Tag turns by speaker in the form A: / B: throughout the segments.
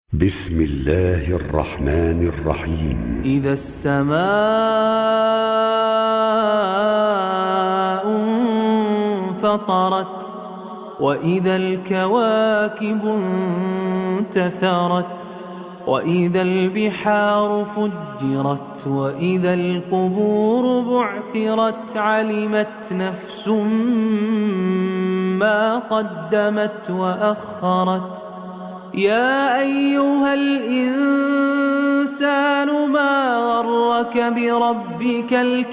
A: بسم الله الرحمن الرحيم.
B: إذا السماء انفطرت وإذا الكواكب انتثرت وإذا البحار فجرت وإذا القبور بعثرت علمت نفس ما قدمت وأخرت. يا أيها الإنسان ما غرك بربك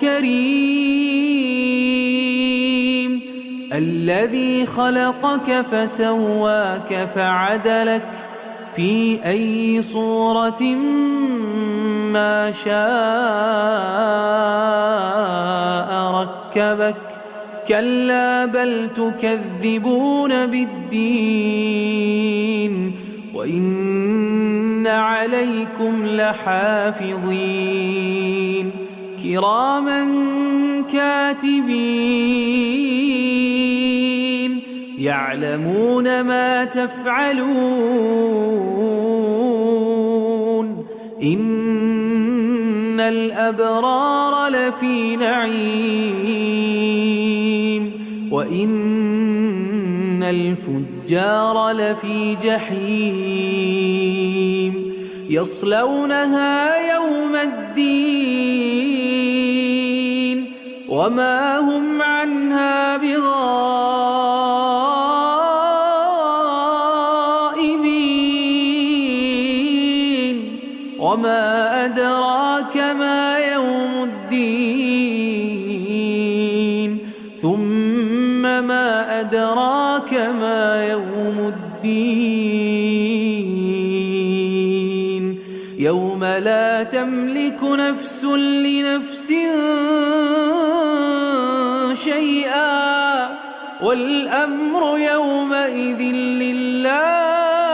B: الكريم الذي خلقك فسواك فعدلك في أي صورة ما شاء ركبك. كلا بل تكذبون بالدين وإن عليكم لحافظين كراما كاتبين يعلمون ما تفعلون. إن الأبرار لفي نعيم وإن الفجار لفي جحيم يصلونها يوم الدين وما هم عنها بغائبين. وما أدراك ما يوم الدين ثم ما أدراك ما يوم الدين يوم لا تملك نفس لنفس شيئا والأمر يومئذ لله.